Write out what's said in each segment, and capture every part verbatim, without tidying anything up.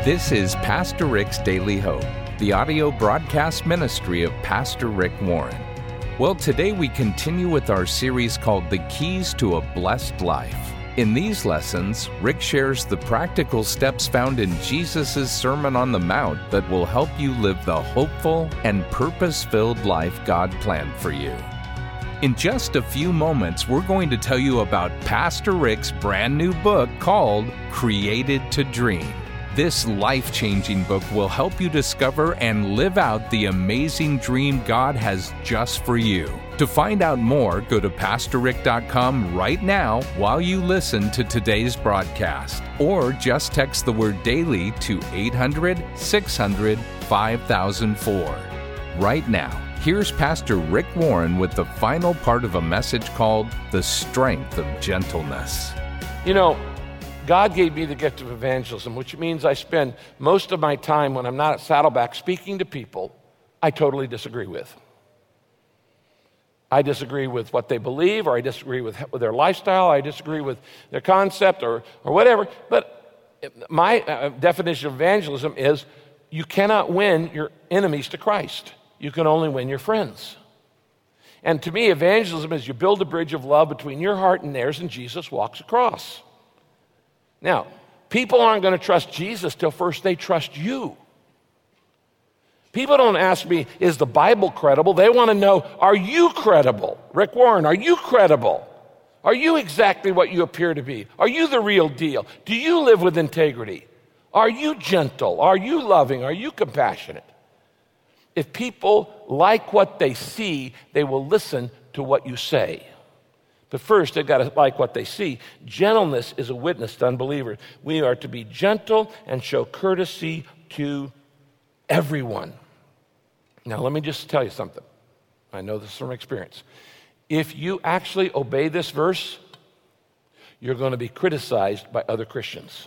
This is Pastor Rick's Daily Hope, the audio broadcast ministry of Pastor Rick Warren. Well, today we continue with our series called The Keys to a Blessed Life. In these lessons, Rick shares the practical steps found in Jesus' Sermon on the Mount that will help you live the hopeful and purpose-filled life God planned for you. In just a few moments, we're going to tell you about Pastor Rick's brand new book called Created to Dream. This life-changing book will help you discover and live out the amazing dream God has just for you. To find out more, go to pastor rick dot com right now while you listen to today's broadcast. Or just text the word DAILY to eight hundred, six hundred, five thousand four. Right now, here's Pastor Rick Warren with the final part of a message called The Strength of Gentleness. You know, God gave me the gift of evangelism, which means I spend most of my time when I'm not at Saddleback speaking to people I totally disagree with. I disagree with what they believe, or I disagree with, with their lifestyle, I disagree with their concept, or, or whatever. But my uh, definition of evangelism is you cannot win your enemies to Christ. You can only win your friends. And to me, evangelism is you build a bridge of love between your heart and theirs, and Jesus walks across. Now, people aren't going to trust Jesus till first they trust you. People don't ask me, is the Bible credible? They want to know, are you credible? Rick Warren, are you credible? Are you exactly what you appear to be? Are you the real deal? Do you live with integrity? Are you gentle? Are you loving? Are you compassionate? If people like what they see, they will listen to what you say. But first, they've got to like what they see. Gentleness is a witness to unbelievers. We are to be gentle and show courtesy to everyone. Now, let me just tell you something. I know this from experience. If you actually obey this verse, you're going to be criticized by other Christians.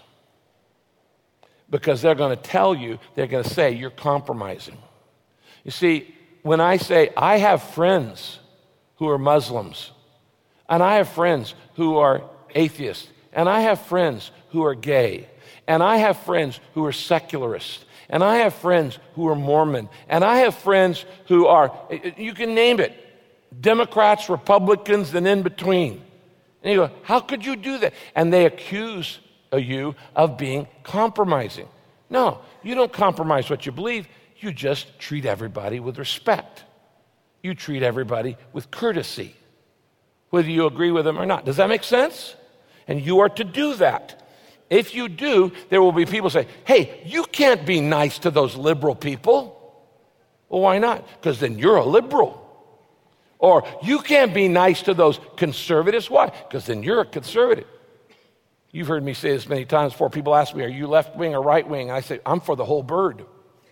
Because they're going to tell you, they're going to say, you're compromising. You see, when I say, I have friends who are Muslims, and I have friends who are atheists, and I have friends who are gay, and I have friends who are secularists, and I have friends who are Mormon, and I have friends who are, you can name it, Democrats, Republicans, and in between. And you go, how could you do that? And they accuse you of being compromising. No, you don't compromise what you believe. You just treat everybody with respect. You treat everybody with courtesy, whether you agree with them or not. Does that make sense? And you are to do that. If you do, there will be people say, hey, you can't be nice to those liberal people. Well, why not? Because then you're a liberal. Or you can't be nice to those conservatives. Why? Because then you're a conservative. You've heard me say this many times before. People ask me, are you left wing or right wing? And I say, I'm for the whole bird.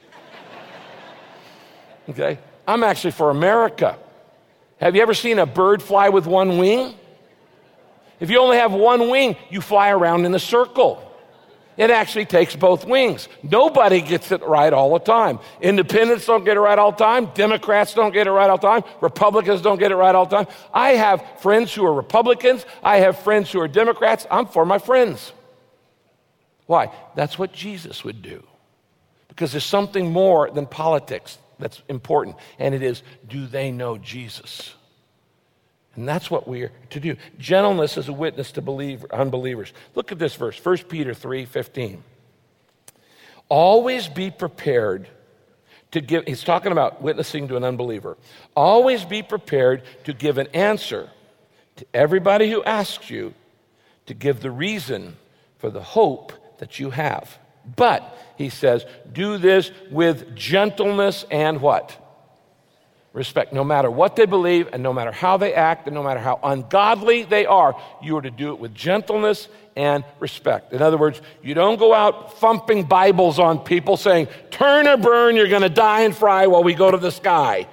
Okay? I'm actually for America. Have you ever seen a bird fly with one wing? If you only have one wing, you fly around in a circle. It actually takes both wings. Nobody gets it right all the time. Independents don't get it right all the time. Democrats don't get it right all the time. Republicans don't get it right all the time. I have friends who are Republicans. I have friends who are Democrats. I'm for my friends. Why? That's what Jesus would do. Because there's something more than politics that's important, and it is, do they know Jesus? And that's what we are to do. Gentleness is a witness to believer, unbelievers. Look at this verse, First Peter three fifteen. Always be prepared to give, he's talking about witnessing to an unbeliever. Always be prepared to give an answer to everybody who asks you, to give the reason for the hope that you have. But, he says, do this with gentleness and what? Respect. No matter what they believe, and no matter how they act, and no matter how ungodly they are, you are to do it with gentleness and respect. In other words, you don't go out thumping Bibles on people saying, turn or burn, you're going to die and fry while we go to the sky.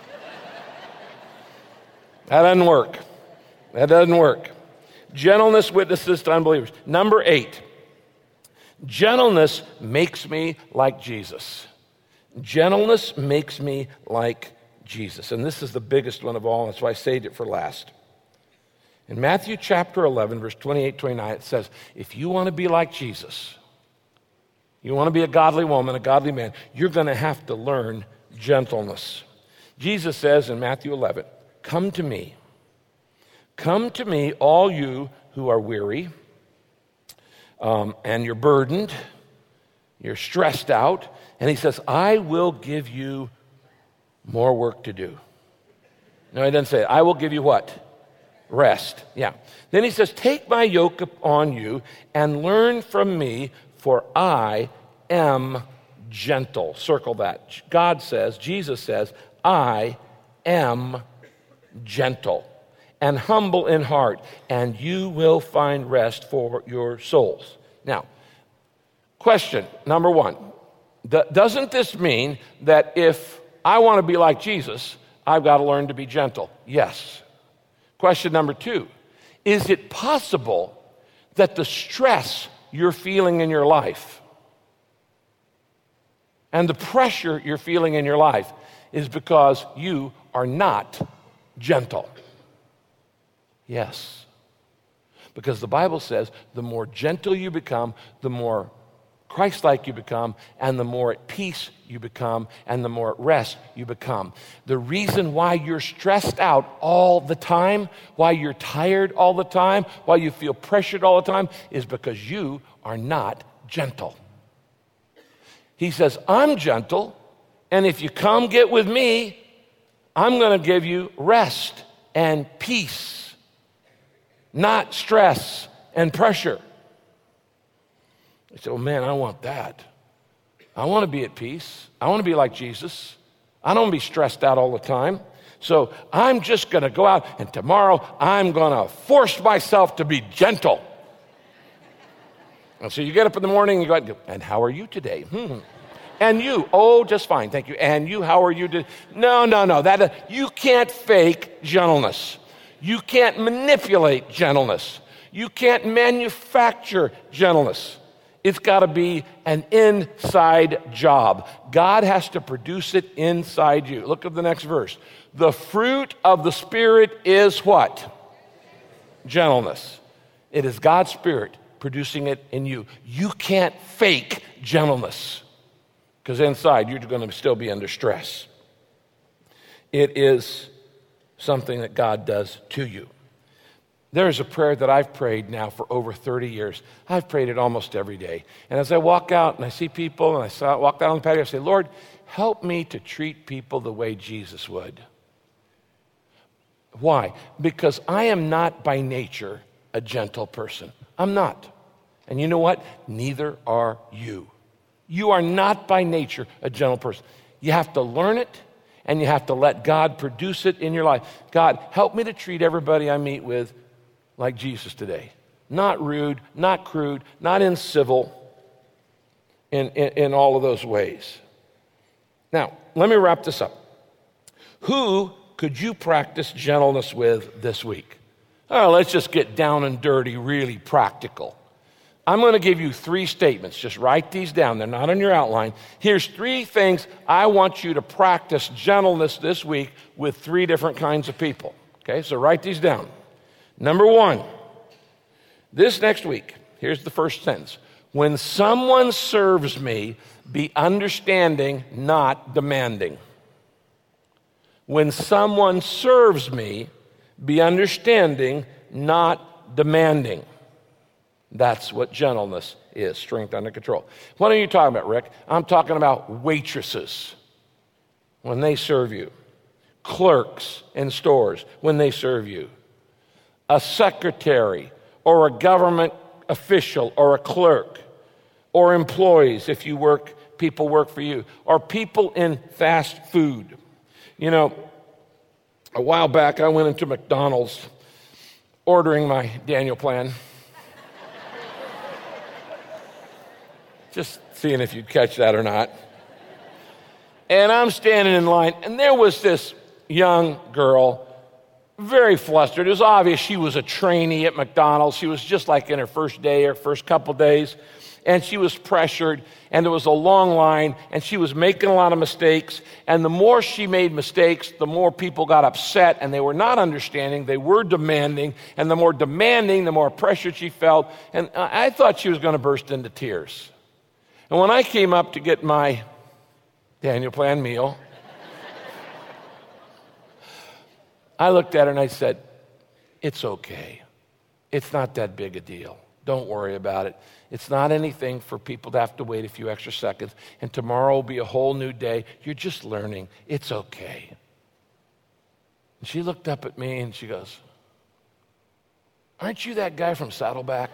That doesn't work. That doesn't work. Gentleness witnesses to unbelievers. Number eight. Gentleness makes me like Jesus. Gentleness makes me like Jesus. And this is the biggest one of all, and that's why I saved it for last. In Matthew chapter eleven, verse twenty-eight, twenty-nine, it says, if you want to be like Jesus, you want to be a godly woman, a godly man, you're going to have to learn gentleness. Jesus says in Matthew eleven, come to me. Come to me, all you who are weary um, and you're burdened, you're stressed out. And he says, I will give you more work to do. No, he doesn't say it. I will give you what? Rest. Yeah. Then he says, take my yoke upon you and learn from me, for I am gentle. Circle that. God says, Jesus says, I am gentle and humble in heart, and you will find rest for your souls. Now, question number one. Doesn't this mean that if I want to be like Jesus, I've got to learn to be gentle? Yes. Question number two. Is it possible that the stress you're feeling in your life and the pressure you're feeling in your life is because you are not gentle? Yes. Because the Bible says the more gentle you become, the more Christ-like you become, and the more at peace you become, and the more at rest you become. The reason why you're stressed out all the time, why you're tired all the time, why you feel pressured all the time, is because you are not gentle. He says, I'm gentle, and if you come get with me, I'm going to give you rest and peace, not stress and pressure. I said, oh man, I want that. I want to be at peace. I want to be like Jesus. I don't want to be stressed out all the time. So I'm just going to go out, and tomorrow I'm going to force myself to be gentle. And so you get up in the morning and you go, out, and how are you today? Hmm. And you, oh, just fine, thank you. And you, how are you today? No, no, no. That you can't fake gentleness. You can't manipulate gentleness. You can't manufacture gentleness. It's got to be an inside job. God has to produce it inside you. Look at the next verse. The fruit of the Spirit is what? Gentleness. It is God's Spirit producing it in you. You can't fake gentleness because inside you're going to still be under stress. It is something that God does to you. There's a prayer that I've prayed now for over thirty years. I've prayed it almost every day. And as I walk out and I see people and I saw, walk down the patio, I say, Lord, help me to treat people the way Jesus would. Why? Because I am not by nature a gentle person. I'm not. And you know what? Neither are you. You are not by nature a gentle person. You have to learn it, and you have to let God produce it in your life. God, help me to treat everybody I meet with like Jesus today. Not rude, not crude, not incivil, in, in, in all of those ways. Now, let me wrap this up. Who could you practice gentleness with this week? Oh, let's just get down and dirty, really practical. I'm going to give you three statements. Just write these down. They're not on your outline. Here's three things I want you to practice gentleness this week with three different kinds of people. Okay, so write these down. Number one, this next week, here's the first sentence. When someone serves me, be understanding, not demanding. When someone serves me, be understanding, not demanding. That's what gentleness is, strength under control. What are you talking about, Rick? I'm talking about waitresses when they serve you, clerks in stores when they serve you, a secretary or a government official or a clerk, or employees if you work, people work for you, or people in fast food. You know, a while back I went into McDonald's ordering my Daniel plan. Just seeing if you'd catch that or not. And I'm standing in line, and there was this young girl, very flustered. It was obvious she was a trainee at McDonald's. She was just like in her first day or first couple days, and she was pressured, and there was a long line, and she was making a lot of mistakes, and the more she made mistakes, the more people got upset, and they were not understanding, they were demanding, and the more demanding, the more pressure she felt, and I thought she was going to burst into tears. And when I came up to get my Daniel Plan meal, I looked at her and I said, it's okay. It's not that big a deal. Don't worry about it. It's not anything for people to have to wait a few extra seconds. And tomorrow will be a whole new day. You're just learning. It's okay. And she looked up at me and she goes, aren't you that guy from Saddleback?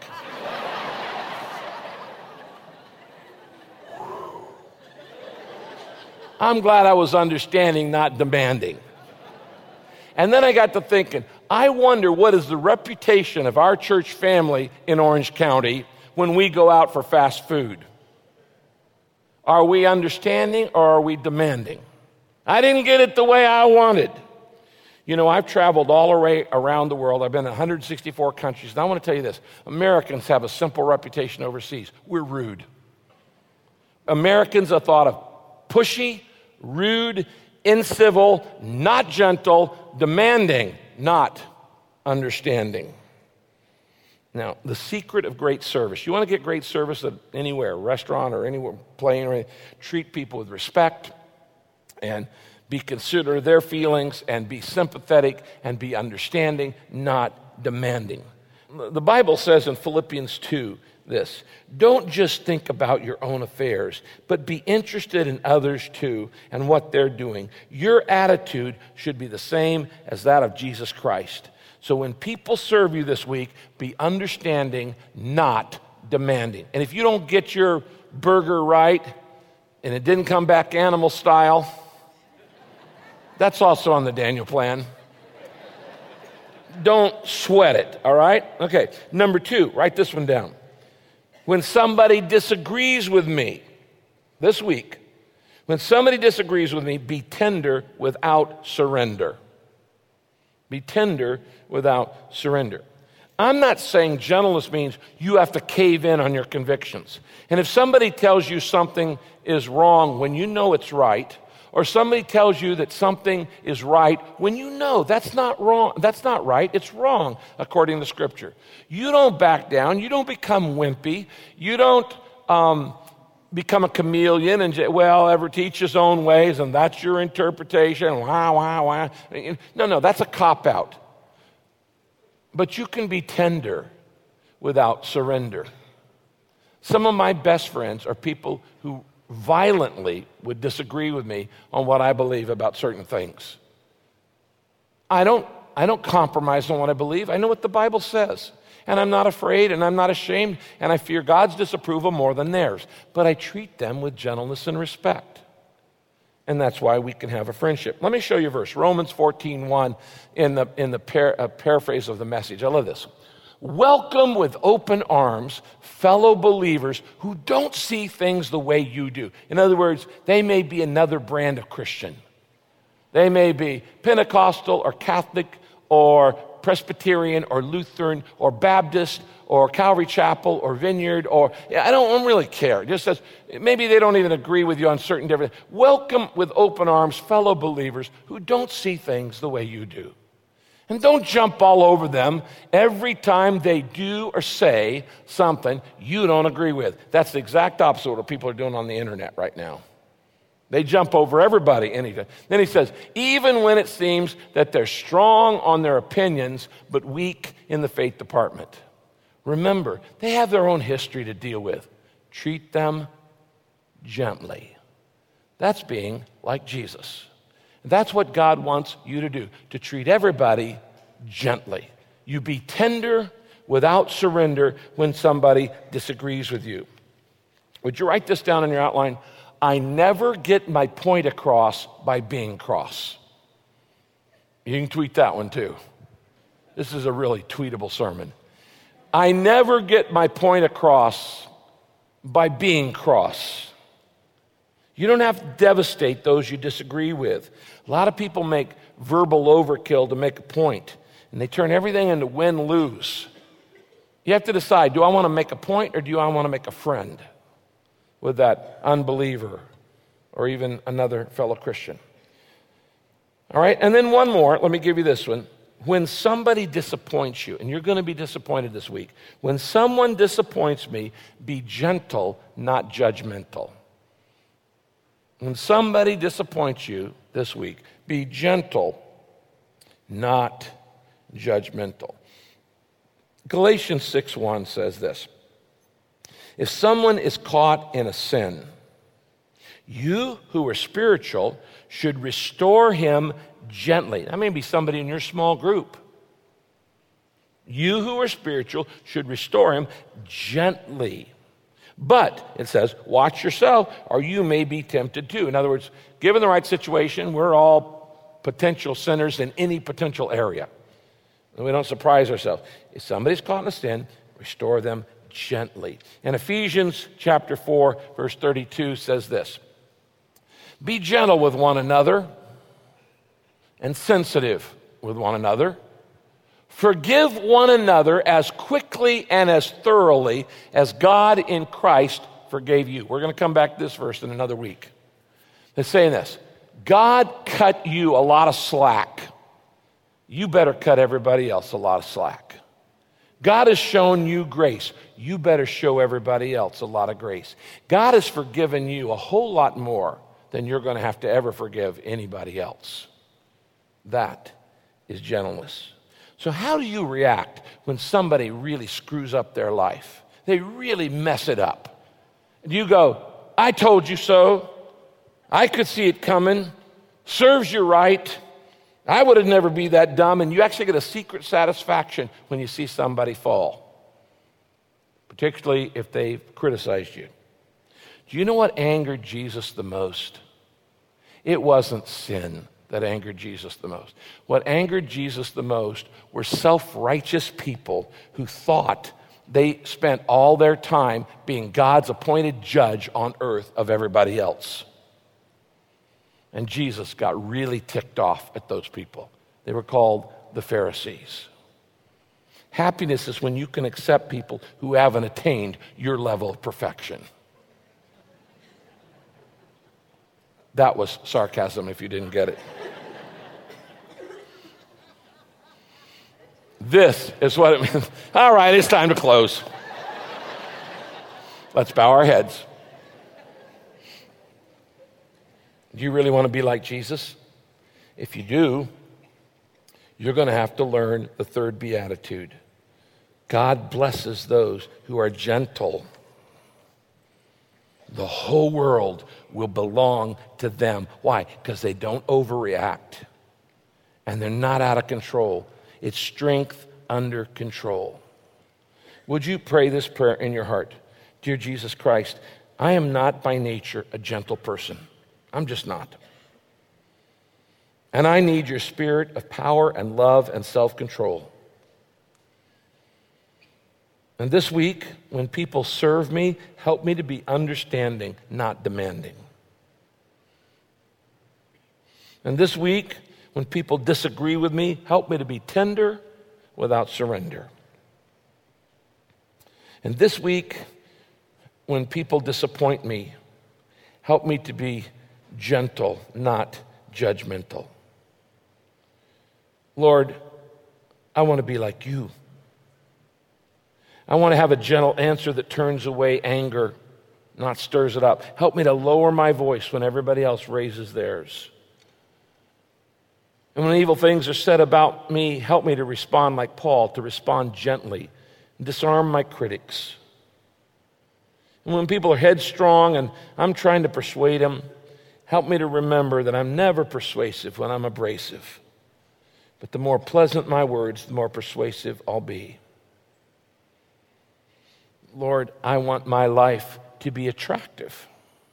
I'm glad I was understanding, not demanding. And then I got to thinking, I wonder what is the reputation of our church family in Orange County when we go out for fast food? Are we understanding or are we demanding? I didn't get it the way I wanted. You know, I've traveled all around the world. I've been in one hundred sixty-four countries. And I want to tell you this. Americans have a simple reputation overseas. We're rude. Americans are thought of pushy, rude, incivil, not gentle, demanding, not understanding. Now, the secret of great service. You want to get great service at anywhere, restaurant or anywhere, plane or anything, treat people with respect and be considerate of their feelings and be sympathetic and be understanding, not demanding. The Bible says in Philippians two this, don't just think about your own affairs, but be interested in others too and what they're doing. Your attitude should be the same as that of Jesus Christ. So when people serve you this week, be understanding, not demanding. And if you don't get your burger right and it didn't come back animal style, that's also on the Daniel Plan. Don't sweat it, all right? Okay, number two, write this one down. When somebody disagrees with me this week, when somebody disagrees with me, be tender without surrender. Be tender without surrender. I'm not saying gentleness means you have to cave in on your convictions. And if somebody tells you something is wrong when you know it's right, or somebody tells you that something is right when you know that's not wrong, that's not right, it's wrong according to Scripture. You don't back down, you don't become wimpy, you don't um, become a chameleon and, well, ever teach his own ways and that's your interpretation, wah, wah, wah. No, no, that's a cop-out. But you can be tender without surrender. Some of my best friends are people who violently would disagree with me on what I believe about certain things. I don't, I don't compromise on what I believe. I know what the Bible says. And I'm not afraid and I'm not ashamed and I fear God's disapproval more than theirs. But I treat them with gentleness and respect. And that's why we can have a friendship. Let me show you a verse. Romans fourteen one in the, in the par- uh, paraphrase of the Message. I love this. Welcome with open arms fellow believers who don't see things the way you do. In other words, they may be another brand of Christian. They may be Pentecostal or Catholic or Presbyterian or Lutheran or Baptist or Calvary Chapel or Vineyard or, I don't really care. It just says, maybe they don't even agree with you on certain different things. Welcome with open arms fellow believers who don't see things the way you do. And don't jump all over them every time they do or say something you don't agree with. That's the exact opposite of what people are doing on the internet right now. They jump over everybody anytime. Then he says, even when it seems that they're strong on their opinions but weak in the faith department. Remember, they have their own history to deal with. Treat them gently. That's being like Jesus. That's what God wants you to do, to treat everybody gently. You be tender without surrender when somebody disagrees with you. Would you write this down in your outline? I never get my point across by being cross. You can tweet that one too. This is a really tweetable sermon. I never get my point across by being cross. You don't have to devastate those you disagree with. A lot of people make verbal overkill to make a point, and they turn everything into win-lose. You have to decide, do I want to make a point or do I want to make a friend with that unbeliever or even another fellow Christian? All right, and then one more. Let me give you this one. when somebody disappoints you, and you're going to be disappointed this week, when someone disappoints me, be gentle, not judgmental. When somebody disappoints you this week, be gentle, not judgmental. Galatians six one says this: if someone is caught in a sin, you who are spiritual should restore him gently. That may be somebody in your small group. You who are spiritual should restore him gently. But, it says, watch yourself, or you may be tempted too. In other words, given the right situation, we're all potential sinners in any potential area. And we don't surprise ourselves. If somebody's caught in a sin, restore them gently. And Ephesians chapter four, verse thirty-two says this: be gentle with one another and sensitive with one another. Forgive one another as quickly and as thoroughly as God in Christ forgave you. We're going to come back to this verse in another week. It's saying this: God cut you a lot of slack. You better cut everybody else a lot of slack. God has shown you grace. You better show everybody else a lot of grace. God has forgiven you a whole lot more than you're going to have to ever forgive anybody else. That is gentleness. So how do you react when somebody really screws up their life? They really mess it up. Do you go, I told you so. I could see it coming. Serves you right. I would have never be that dumb. And you actually get a secret satisfaction when you see somebody fall, particularly if they've criticized you. Do you know what angered Jesus the most? It wasn't sin that angered Jesus the most. What angered Jesus the most were self-righteous people who thought they spent all their time being God's appointed judge on earth of everybody else. And Jesus got really ticked off at those people. They were called the Pharisees. Happiness is when you can accept people who haven't attained your level of perfection. That was sarcasm if you didn't get it. This is what it means. All right, it's time to close. Let's bow our heads. Do you really want to be like Jesus? If you do, you're going to have to learn the third beatitude. God blesses those who are gentle. The whole world will belong to them. Why? Because they don't overreact. And they're not out of control. It's strength under control. Would you pray this prayer in your heart? Dear Jesus Christ, I am not by nature a gentle person. I'm just not. And I need your spirit of power and love and self-control. And this week, when people serve me, help me to be understanding, not demanding. And this week, when people disagree with me, help me to be tender without surrender. And this week, when people disappoint me, help me to be gentle, not judgmental. Lord, I want to be like you. I want to have a gentle answer that turns away anger, not stirs it up. Help me to lower my voice when everybody else raises theirs. And when evil things are said about me, help me to respond like Paul, to respond gently, and disarm my critics. And when people are headstrong and I'm trying to persuade them, help me to remember that I'm never persuasive when I'm abrasive. But the more pleasant my words, the more persuasive I'll be. Lord, I want my life to be attractive.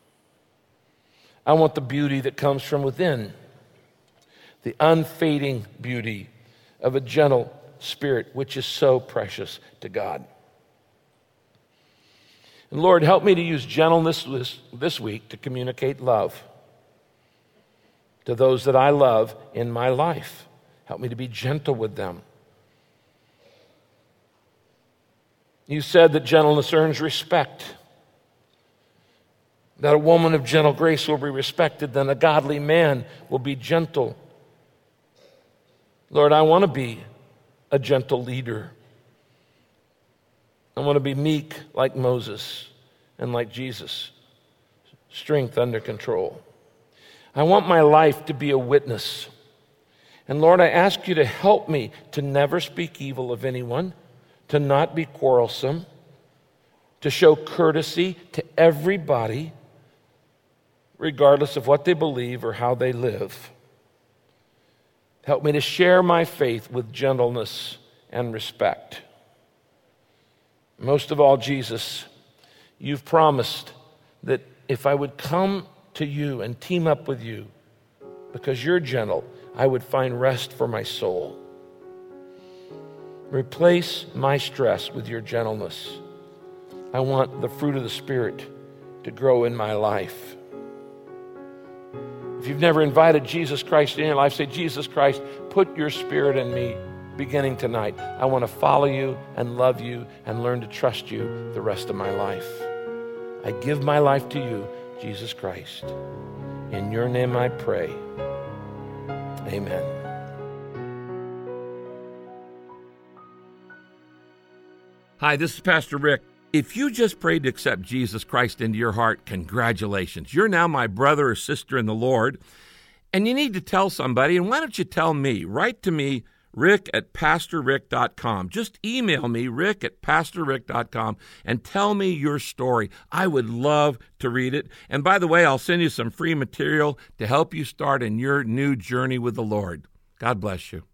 I want the beauty that comes from within, the unfading beauty of a gentle spirit, which is so precious to God. And Lord, help me to use gentleness this, this week to communicate love to those that I love in my life. Help me to be gentle with them. You said that gentleness earns respect, that a woman of gentle grace will be respected, then a godly man will be gentle. Lord, I want to be a gentle leader. I want to be meek like Moses and like Jesus, strength under control. I want my life to be a witness. And Lord, I ask you to help me to never speak evil of anyone, to not be quarrelsome, to show courtesy to everybody, regardless of what they believe or how they live. Help me to share my faith with gentleness and respect. Most of all, Jesus, you've promised that if I would come to you and team up with you, because you're gentle, I would find rest for my soul. Replace my stress with your gentleness. I want the fruit of the Spirit to grow in my life. If you've never invited Jesus Christ in your life, say, Jesus Christ, put your Spirit in me beginning tonight. I want to follow you and love you and learn to trust you the rest of my life. I give my life to you, Jesus Christ. In your name I pray. Amen. Hi, this is Pastor Rick. If you just prayed to accept Jesus Christ into your heart, congratulations. You're now my brother or sister in the Lord, and you need to tell somebody, and why don't you tell me? Write to me, rick at pastor rick dot com. Just email me, rick at pastor rick dot com, and tell me your story. I would love to read it. And by the way, I'll send you some free material to help you start in your new journey with the Lord. God bless you.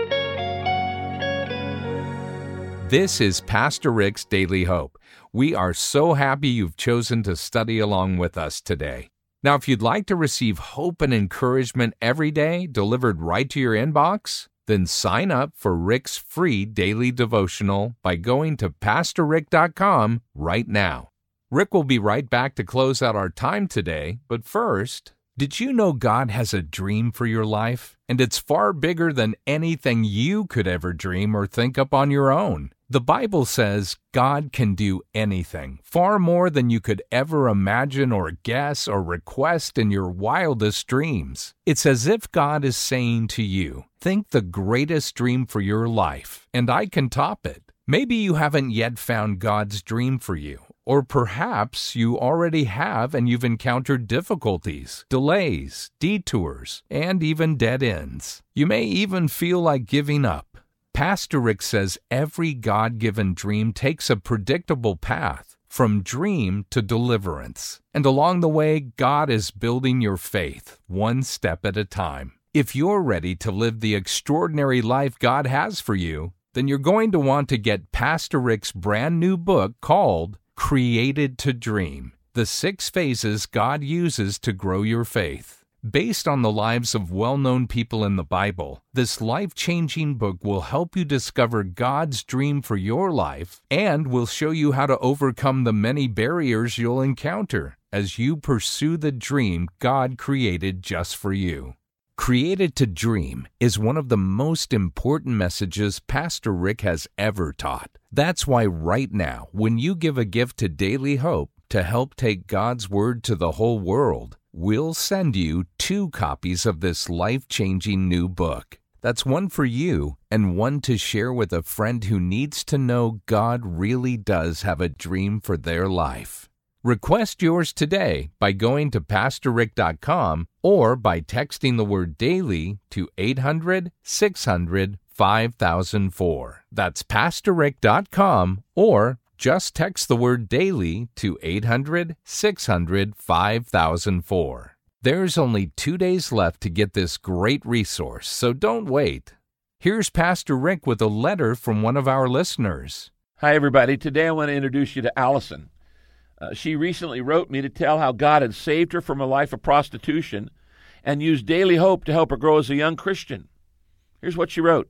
This is Pastor Rick's Daily Hope. We are so happy you've chosen to study along with us today. Now, if you'd like to receive hope and encouragement every day delivered right to your inbox, then sign up for Rick's free daily devotional by going to pastor rick dot com right now. Rick will be right back to close out our time today, but first, did you know God has a dream for your life? And it's far bigger than anything you could ever dream or think up on your own. The Bible says God can do anything, far more than you could ever imagine or guess or request in your wildest dreams. It's as if God is saying to you, think the greatest dream for your life, and I can top it. Maybe you haven't yet found God's dream for you. Or perhaps you already have and you've encountered difficulties, delays, detours, and even dead ends. You may even feel like giving up. Pastor Rick says every God-given dream takes a predictable path from dream to deliverance. And along the way, God is building your faith one step at a time. If you're ready to live the extraordinary life God has for you, then you're going to want to get Pastor Rick's brand new book called Created to Dream, the six phases God uses to grow your faith. Based on the lives of well-known people in the Bible, this life-changing book will help you discover God's dream for your life and will show you how to overcome the many barriers you'll encounter as you pursue the dream God created just for you. Created to Dream is one of the most important messages Pastor Rick has ever taught. That's why right now, when you give a gift to Daily Hope to help take God's Word to the whole world, we'll send you two copies of this life-changing new book. That's one for you and one to share with a friend who needs to know God really does have a dream for their life. Request yours today by going to pastor rick dot com or by texting the word DAILY to eight hundred, six hundred, five thousand four. That's pastor rick dot com or just text the word DAILY to eight hundred, six hundred, five thousand four. There's only two days left to get this great resource, so don't wait. Here's Pastor Rick with a letter from one of our listeners. Hi, everybody. Today I want to introduce you to Allison. Uh, she recently wrote me to tell how God had saved her from a life of prostitution and used Daily Hope to help her grow as a young Christian. Here's what she wrote.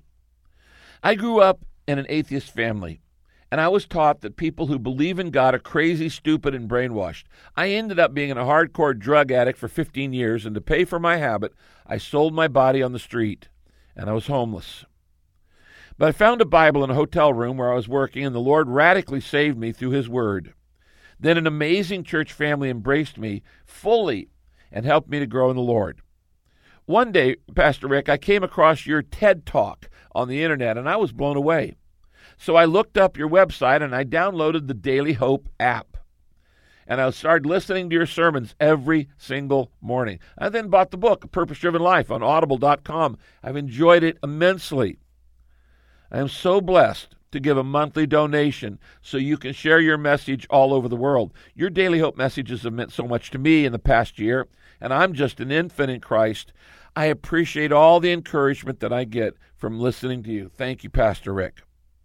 I grew up in an atheist family, and I was taught that people who believe in God are crazy, stupid, and brainwashed. I ended up being a hardcore drug addict for fifteen years, and to pay for my habit, I sold my body on the street, and I was homeless. But I found a Bible in a hotel room where I was working, and the Lord radically saved me through His Word. Then an amazing church family embraced me fully and helped me to grow in the Lord. One day, Pastor Rick, I came across your TED Talk on the internet, and I was blown away. So I looked up your website, and I downloaded the Daily Hope app. And I started listening to your sermons every single morning. I then bought the book, A Purpose-Driven Life, on audible dot com. I've enjoyed it immensely. I am so blessed to give a monthly donation so you can share your message all over the world. Your Daily Hope messages have meant so much to me in the past year, and I'm just an infant in Christ. I appreciate all the encouragement that I get from listening to you. Thank you, Pastor Rick.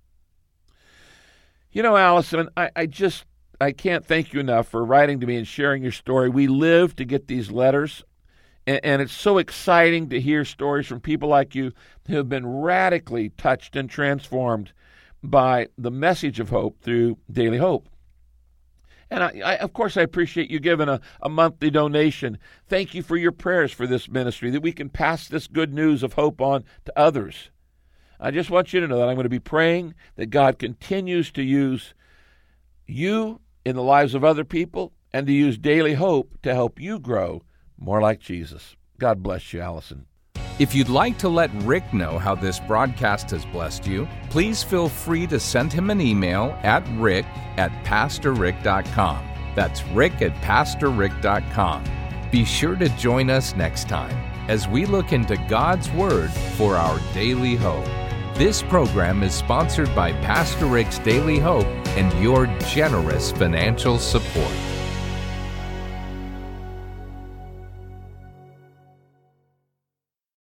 You know, Allison, I, I just, I can't thank you enough for writing to me and sharing your story. We live to get these letters, and, and it's so exciting to hear stories from people like you who have been radically touched and transformed by the message of hope through Daily Hope. And, I, I, of course, I appreciate you giving a, a monthly donation. Thank you for your prayers for this ministry, that we can pass this good news of hope on to others. I just want you to know that I'm going to be praying that God continues to use you in the lives of other people and to use Daily Hope to help you grow more like Jesus. God bless you, Allison. If you'd like to let Rick know how this broadcast has blessed you, please feel free to send him an email at rick at pastor rick dot com. That's rick at pastor rick dot com. Be sure to join us next time as we look into God's Word for our daily hope. This program is sponsored by Pastor Rick's Daily Hope and your generous financial support.